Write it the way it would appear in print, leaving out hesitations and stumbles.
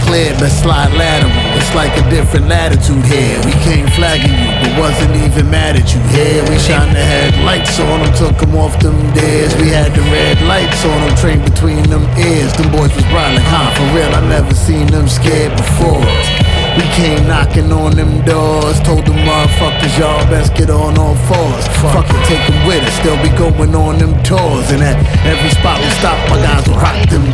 clear, best slide lateral. It's like a different latitude here. We came flagging you, but wasn't even mad at you here. We shine the headlights on them, took them off them dares. We had the red lights on them, trained between them ears. Them boys was bright like, huh, for real, I never seen them scared before. We came knocking on them doors, told them motherfuckers, y'all best get on all fours. Fuck it, take them with us, still be going on them tours. And at every spot we stop, my guys will rock them